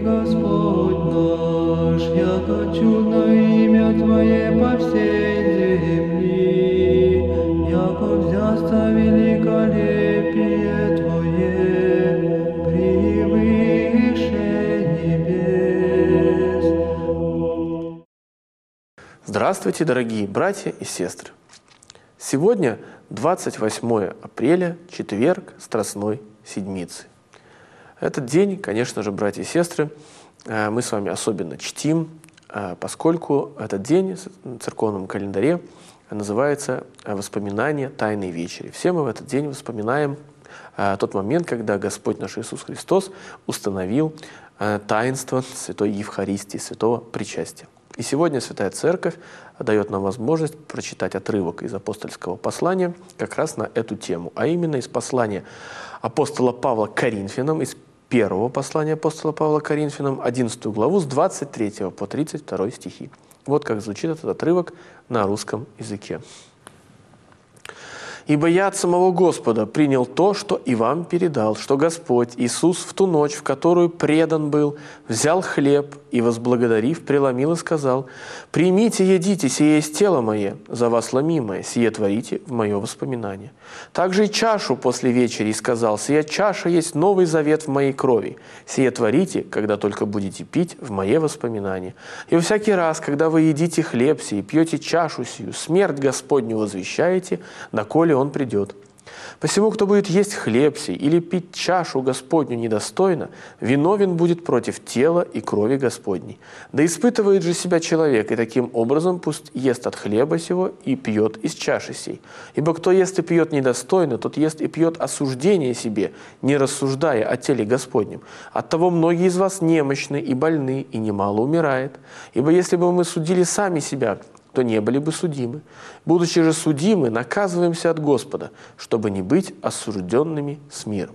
Господь наш, яко чудно имя Твое по всей земли, яко взяться великолепие Твое превыше небес. Здравствуйте, дорогие братья и сестры! Сегодня 28 апреля, четверг Страстной Седмицы. Этот день, конечно же, братья и сестры, мы с вами особенно чтим, поскольку этот день в церковном календаре называется «Воспоминание Тайной Вечери». Все мы в этот день вспоминаем тот момент, когда Господь наш Иисус Христос установил таинство Святой Евхаристии, Святого Причастия. И сегодня Святая Церковь дает нам возможность прочитать отрывок из апостольского послания как раз на эту тему, а именно из послания апостола Павла к Коринфянам, из первого послания апостола Павла к Коринфянам, 11 главу, с 23 по 32 стихи. Вот как звучит этот отрывок на русском языке. «Ибо я от самого Господа принял то, что и вам передал, что Господь Иисус в ту ночь, в которую предан был, взял хлеб и, возблагодарив, преломил и сказал: «Примите, едите, сие есть тело мое, за вас ломимое, сие творите в мое воспоминание». Также и чашу после вечери и сказал: «Сия чаша есть новый завет в моей крови, сие творите, когда только будете пить в мое воспоминание. И всякий раз, когда вы едите хлеб сей и пьете чашу сию, смерть Господню возвещаете, доколе Он придет. Посему, кто будет есть хлеб сей или пить чашу Господню недостойно, виновен будет против тела и крови Господней. Да испытывает же себя человек, и таким образом пусть ест от хлеба сего и пьет из чаши сей. Ибо кто ест и пьет недостойно, тот ест и пьет осуждение себе, не рассуждая о теле Господнем. Оттого многие из вас немощны и больны, и немало умирает. Ибо если бы мы судили сами себя, то не были бы судимы. Будучи же судимы, наказываемся от Господа, чтобы не быть осужденными с миром».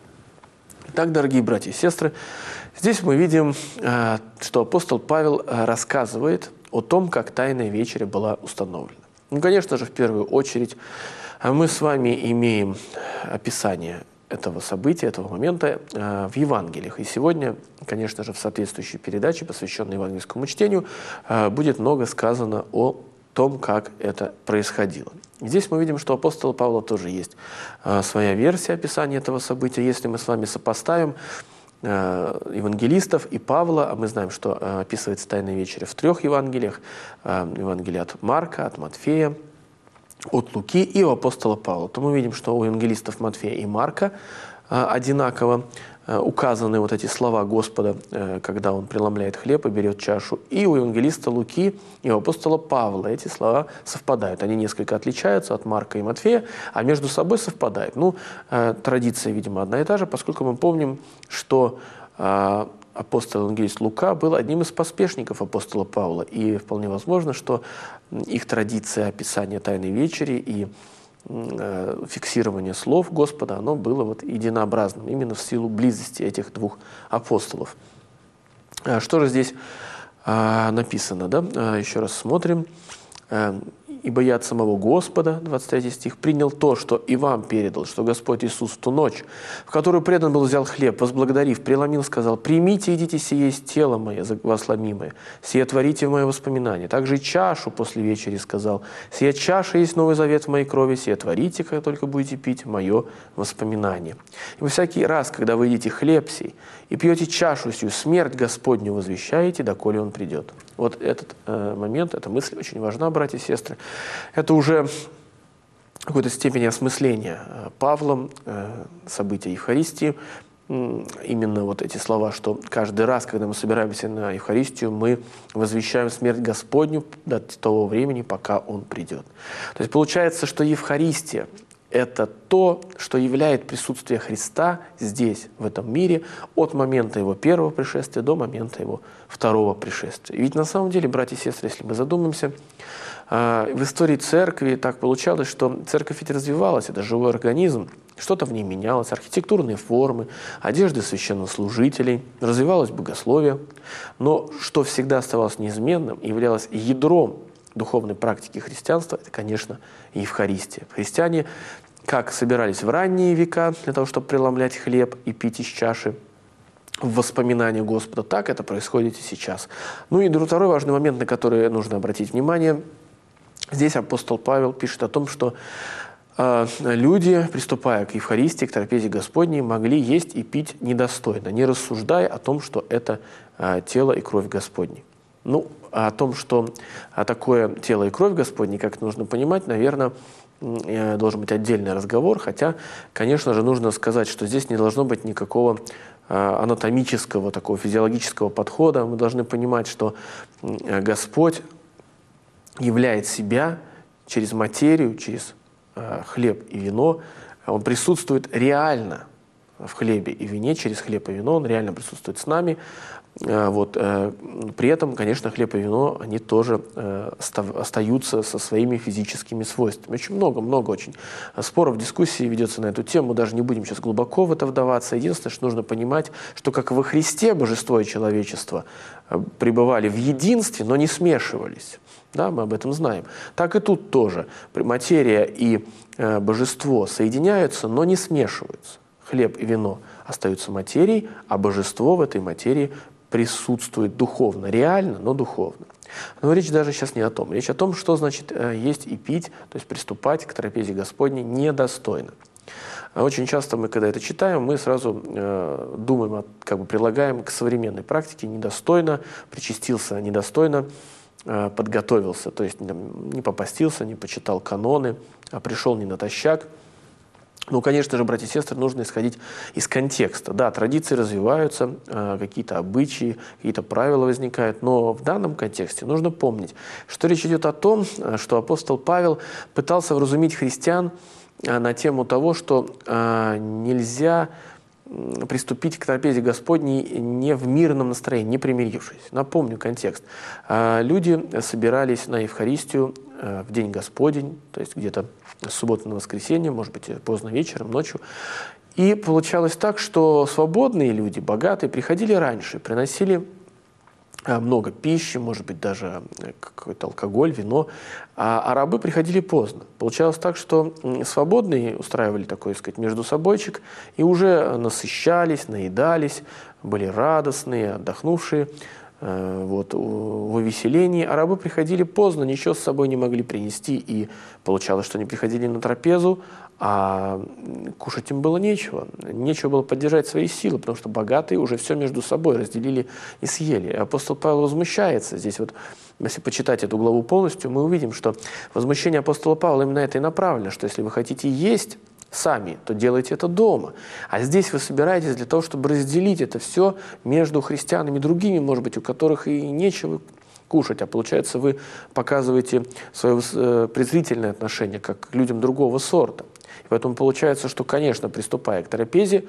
Итак, дорогие братья и сестры, здесь мы видим, что апостол Павел рассказывает о том, как Тайная Вечеря была установлена. Ну, конечно же, в первую очередь мы с вами имеем описание этого события, этого момента в Евангелиях. И сегодня, конечно же, в соответствующей передаче, посвященной евангельскому чтению, будет много сказано о том, как это происходило. Здесь мы видим, что у апостола Павла тоже есть своя версия описания этого события. Если мы с вами сопоставим евангелистов и Павла, а мы знаем, что описывается Тайная Вечеря в 3 Евангелиях, Евангелие от Марка, от Матфея, от Луки и у апостола Павла, то мы видим, что у евангелистов Матфея и Марка одинаково указаны вот эти слова Господа, когда Он преломляет хлеб и берет чашу. И у евангелиста Луки, и у апостола Павла эти слова совпадают. Они несколько отличаются от Марка и Матфея, а между собой совпадают. Ну, традиция, видимо, одна и та же, поскольку мы помним, что апостол-евангелист Лука был одним из поспешников апостола Павла. И вполне возможно, что их традиция описания Тайной Вечери и фиксирование слов Господа, оно было вот единообразным, именно в силу близости этих двух апостолов. Что же здесь написано? Да? Еще раз смотрим. «Ибо я от самого Господа», 23 стих, «принял то, что и вам передал, что Господь Иисус в ту ночь, в которую предан был, взял хлеб, возблагодарив, преломил, сказал: примите, едите, сие есть тело мое, за вас ломимое, сие творите в мое воспоминание. Также и чашу после вечери сказал: сия чаша есть новый завет в моей крови, сие творите, как только будете пить, в мое воспоминание. Ибо всякий раз, когда вы едите хлеб сей и пьете чашу сию, смерть Господню возвещаете, доколе Он придет». Вот этот момент, эта мысль очень важна, братья и сестры. Это уже в какой-то степени осмысления Павлом события Евхаристии. Именно вот эти слова, что каждый раз, когда мы собираемся на Евхаристию, мы возвещаем смерть Господню до того времени, пока Он придет. То есть получается, что Евхаристия – это то, что являет присутствие Христа здесь, в этом мире, от момента Его первого пришествия до момента Его второго пришествия. И ведь на самом деле, братья и сестры, если мы задумаемся, в истории церкви так получалось, что церковь ведь развивалась, это живой организм, что-то в ней менялось, архитектурные формы, одежды священнослужителей, развивалось богословие. Но что всегда оставалось неизменным и являлось ядром духовной практики христианства, это, конечно, Евхаристия. Христиане как собирались в ранние века для того, чтобы преломлять хлеб и пить из чаши в воспоминания Господа, так это происходит и сейчас. Ну и второй важный момент, на который нужно обратить внимание. Здесь апостол Павел пишет о том, что люди, приступая к Евхаристии, к трапезе Господней, могли есть и пить недостойно, не рассуждая о том, что это тело и кровь Господней. Ну, о том, что такое тело и кровь Господней, как это нужно понимать, наверное, должен быть отдельный разговор, хотя, конечно же, нужно сказать, что здесь не должно быть никакого анатомического, такого физиологического подхода. Мы должны понимать, что Господь являет себя через материю, через хлеб и вино. Он присутствует реально в хлебе и вине, через хлеб и вино. Он реально присутствует с нами. При этом, конечно, хлеб и вино, они тоже остаются со своими физическими свойствами. Очень много очень споров, дискуссий ведется на эту тему, даже не будем сейчас глубоко в это вдаваться. Единственное, что нужно понимать, что как во Христе божество и человечество пребывали в единстве, но не смешивались. Да, мы об этом знаем. Так и тут тоже. Материя и божество соединяются, но не смешиваются. Хлеб и вино остаются материей, а божество в этой материи присутствует духовно, реально, но духовно. Но речь даже сейчас не о том. Речь о том, что значит есть и пить, то есть приступать к трапезе Господней недостойно. Очень часто мы, когда это читаем, мы сразу думаем, как бы прилагаем к современной практике недостойно, причастился недостойно, подготовился, то есть не попастился, не почитал каноны, а пришел не натощак. Ну, конечно же, братья и сестры, нужно исходить из контекста. Да, традиции развиваются, какие-то обычаи, какие-то правила возникают, но в данном контексте нужно помнить, что речь идет о том, что апостол Павел пытался вразумить христиан на тему того, что нельзя приступить к трапезе Господней не в мирном настроении, не примирившись. Напомню контекст. Люди собирались на Евхаристию в день Господень, то есть где-то с субботы на воскресенье, может быть, поздно вечером, ночью. И получалось так, что свободные люди, богатые, приходили раньше, приносили много пищи, может быть, даже какой-то алкоголь, вино, а рабы приходили поздно. Получалось так, что свободные устраивали такой, сказать, между собойчик и уже насыщались, наедались, были радостные, отдохнувшие, в увеселении, а рабы приходили поздно, ничего с собой не могли принести, и получалось, что они приходили на трапезу, а кушать им было нечего. Нечего было поддержать свои силы, потому что богатые уже все между собой разделили и съели. И апостол Павел возмущается. Здесь вот, если почитать эту главу полностью, мы увидим, что возмущение апостола Павла именно это и направлено, что если вы хотите есть сами, то делайте это дома. А здесь вы собираетесь для того, чтобы разделить это все между христианами другими, может быть, у которых и нечего кушать, а получается, вы показываете свое презрительное отношение как к людям другого сорта. И поэтому получается, что, конечно, приступая к трапезе,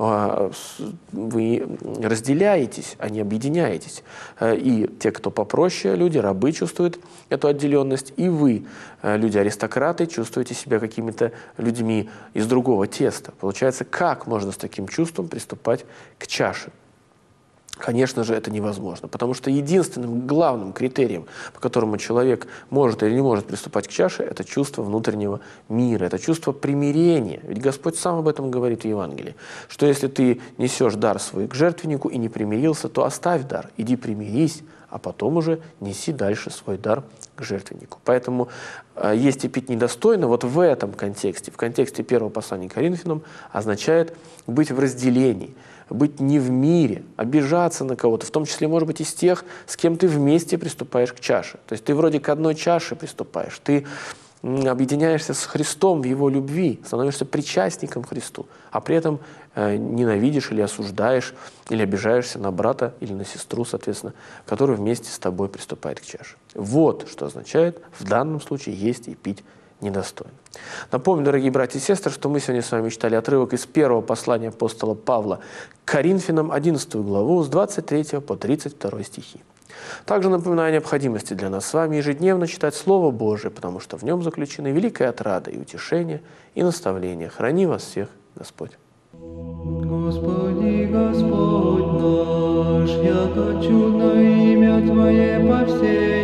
вы разделяетесь, а не объединяетесь. И те, кто попроще, люди, рабы чувствуют эту отделенность, и вы, люди-аристократы, чувствуете себя какими-то людьми из другого теста. Получается, как можно с таким чувством приступать к чаше? Конечно же, это невозможно, потому что единственным главным критерием, по которому человек может или не может приступать к чаше, это чувство внутреннего мира, это чувство примирения. Ведь Господь сам об этом говорит в Евангелии, что если ты несешь дар свой к жертвеннику и не примирился, то оставь дар, иди примирись, а потом уже неси дальше свой дар к жертвеннику. Поэтому есть и пить недостойно, вот в этом контексте, в контексте первого послания к Коринфянам, означает быть в разделении, быть не в мире, обижаться на кого-то, в том числе, может быть, из тех, с кем ты вместе приступаешь к чаше. То есть ты вроде к одной чаше приступаешь, ты объединяешься с Христом в Его любви, становишься причастником к Христу, а при этом ненавидишь или осуждаешь, или обижаешься на брата или на сестру, соответственно, который вместе с тобой приступает к чаше. Вот что означает в данном случае есть и пить недостойно. Напомню, дорогие братья и сестры, что мы сегодня с вами читали отрывок из первого послания апостола Павла к Коринфянам, 11 главу, с 23 по 32 стихи. Также напоминаю о необходимости для нас с вами ежедневно читать Слово Божие, потому что в нем заключены великая отрада и утешение, и наставление. Храни вас всех Господь. Господи, Господь наш, яко чудно имя Твое по всей